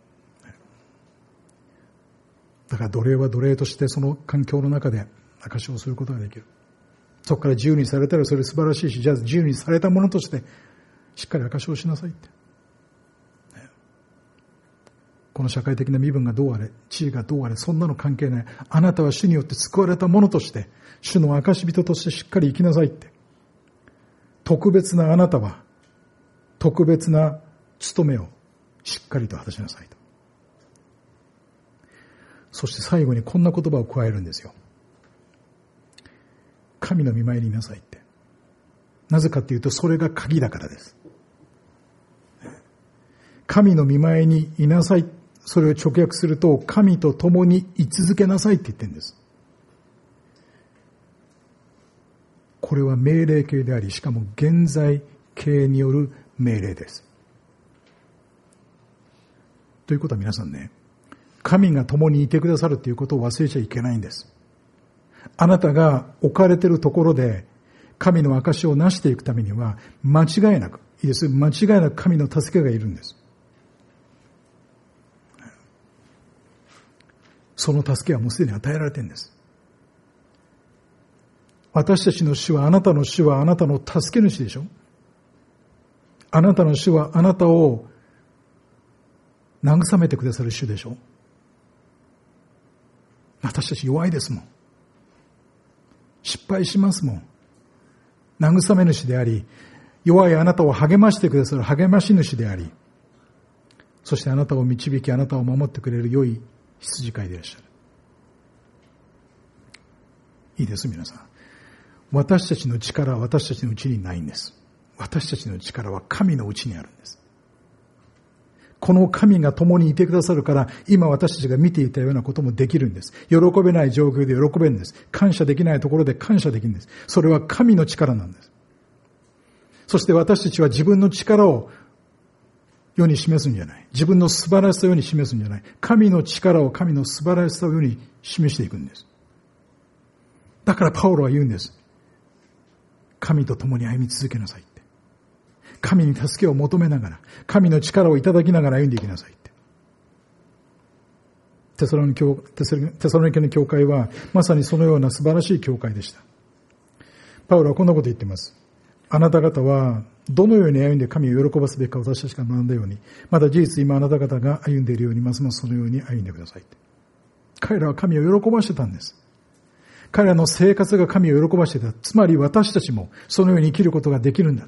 だから奴隷は奴隷としてその環境の中で証しをすることができる。そこから自由にされたらそれ素晴らしいし、じゃあ自由にされたものとしてしっかり証しをしなさいって。この社会的な身分がどうあれ、地位がどうあれ、そんなの関係ない。あなたは主によって救われたものとして、主の証し人としてしっかり生きなさいって。特別なあなたは、特別な務めをしっかりと果たしなさいと。そして最後にこんな言葉を加えるんですよ。神の御前にいなさいって。なぜかっていうと、それが鍵だからです。神の御前にいなさい。それを直訳すると、神と共に居続けなさいって言ってるんです。これは命令形であり、しかも現在形による命令です。ということは皆さんね、神が共にいてくださるということを忘れちゃいけないんです。あなたが置かれているところで、神の証しを成していくためには、間違いなく、いいです。間違いなく神の助けがいるんです。その助けはもうすでに与えられているんです。私たちの主は、あなたの主はあなたの助け主でしょ。あなたの主はあなたを慰めてくださる主でしょ。私たち弱いですもん。失敗しますもん。慰め主であり、弱いあなたを励ましてくださる励まし主であり、そしてあなたを導き、あなたを守ってくれる良い羊飼いでいらっしゃる。いいです、皆さん。私たちの力は私たちのうちにないんです。私たちの力は神のうちにあるんです。この神が共にいてくださるから、今私たちが見ていたようなこともできるんです。喜べない状況で喜べるんです。感謝できないところで感謝できるんです。それは神の力なんです。そして私たちは自分の力を世に示すんじゃない。自分の素晴らしさを世に示すんじゃない。神の力を、神の素晴らしさを世に示していくんです。だからパウロは言うんです。神と共に歩み続けなさいって。神に助けを求めながら、神の力をいただきながら歩んでいきなさいって。テサロニケの教会はまさにそのような素晴らしい教会でした。パウロはこんなこと言っています。 あなた方はどのように歩んで神を喜ばすべきか私たちが学んだように、また事実今あなた方が歩んでいるようにますますそのように歩んでください。彼らは神を喜ばしてたんです。彼らの生活が神を喜ばしていた。つまり私たちもそのように生きることができるんだって。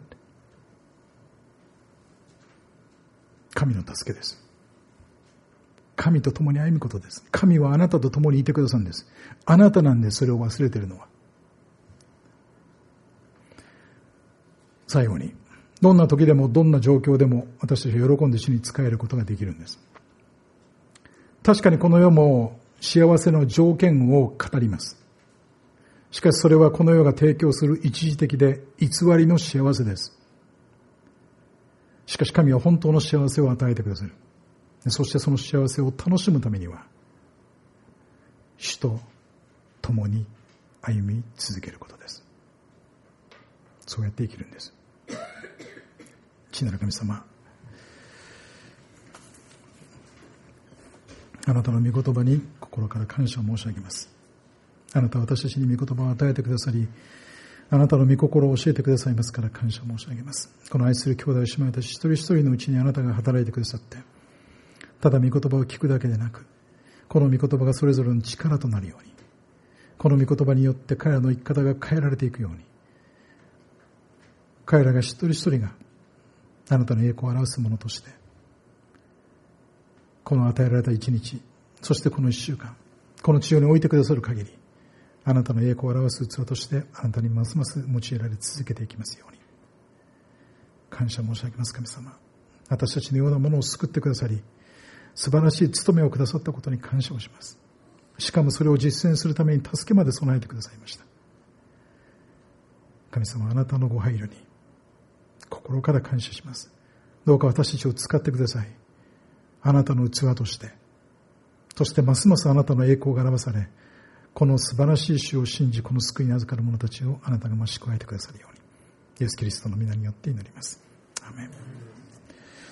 神の助けです。神と共に歩むことです。神はあなたと共にいてくださるんです。あなたなんでそれを忘れているのは。最後に、どんな時でもどんな状況でも私たちは喜んで主に仕えることができるんです。確かにこの世も幸せの条件を語ります。しかしそれはこの世が提供する一時的で偽りの幸せです。しかし神は本当の幸せを与えてくださる。そしてその幸せを楽しむためには、主と共に歩み続けることです。そうやって生きるんです。父なる神様、あなたの御言葉に心から感謝を申し上げます。あなたは私たちに御言葉を与えてくださり、あなたの御心を教えてくださいますから感謝申し上げます。この愛する兄弟姉妹たち一人一人のうちにあなたが働いてくださって、ただ御言葉を聞くだけでなく、この御言葉がそれぞれの力となるように、この御言葉によって彼らの生き方が変えられていくように、彼らが一人一人があなたの栄光を表すものとして、この与えられた一日、そしてこの一週間、この地上に置いてくださる限り、あなたの栄光を表す器としてあなたにますます用いられ続けていきますように。感謝申し上げます神様。私たちのようなものを救ってくださり、素晴らしい務めをくださったことに感謝をします。しかもそれを実践するために助けまで備えてくださいました。神様、あなたのご配慮に心から感謝します。どうか私たちを使ってください。あなたの器として、そしてますますあなたの栄光が表され、この素晴らしい主を信じ、この救いに預かる者たちをあなたが増し加えてくださるように、イエス・キリストの皆によって祈ります。アーメン。